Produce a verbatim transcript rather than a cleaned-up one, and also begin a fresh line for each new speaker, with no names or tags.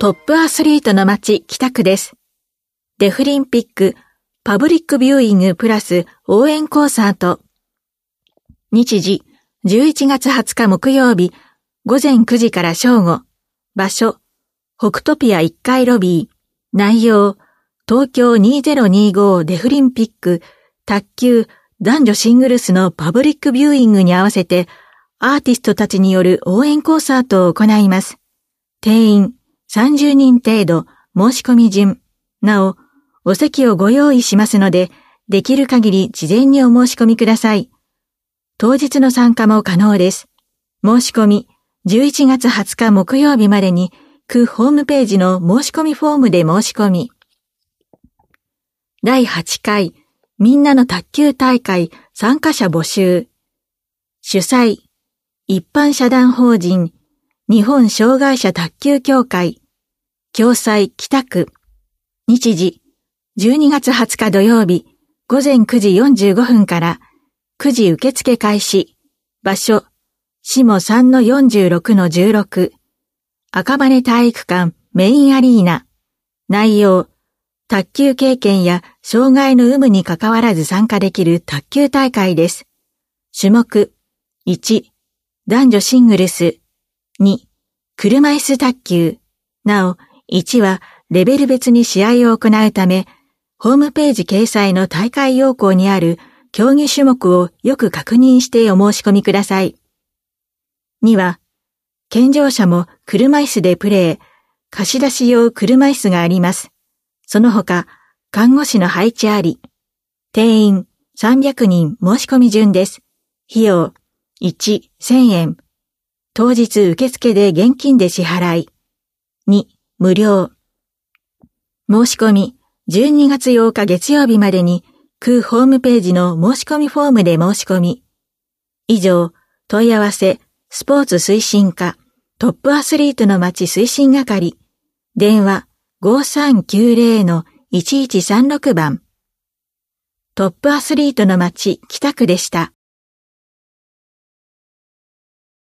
トップアスリートの街北区です。デフリンピックパブリックビューイングプラス応援コンサート。日時じゅういちがつはつか木曜日午前くじから正午。場所北トピアいっかいロビー。内容東京にせんにじゅうごデフリンピック卓球男女シングルスのパブリックビューイングに合わせてアーティストたちによる応援コンサートを行います。定員さんじゅうにん程度、申し込み順。なお、お席をご用意しますので、できる限り事前にお申し込みください。当日の参加も可能です。申し込み、じゅういちがつはつか木曜日までに、区ホームページの申し込みフォームで申し込み。だいはちかい、みんなの卓球大会参加者募集。主催、一般社団法人、日本障害者卓球協会。共催北区。日時、じゅうにがつはつか土曜日、午前くじよんじゅうごふんからくじ受付開始。場所、下 さんのよんじゅうろくのじゅうろく。赤羽体育館メインアリーナ。内容、卓球経験や障害の有無に関わらず参加できる卓球大会です。種目、いち、男女シングルス。に、車椅子卓球。なお、いちはレベル別に試合を行うため、ホームページ掲載の大会要項にある競技種目をよく確認してお申し込みください。には、健常者も車椅子でプレー、貸し出し用車椅子があります。その他、看護師の配置あり。定員さんびゃくにん申し込み順です。費用いち、せんえん。当日受付で現金で支払い。に、無料。申し込み、じゅうにがつようか月曜日までに、区ホームページの申し込みフォームで申し込み。以上、問い合わせ、スポーツ推進課、トップアスリートの街推進係。電話 ごさんきゅうぜろのいちいちさんろく 番。トップアスリートの街北区でした。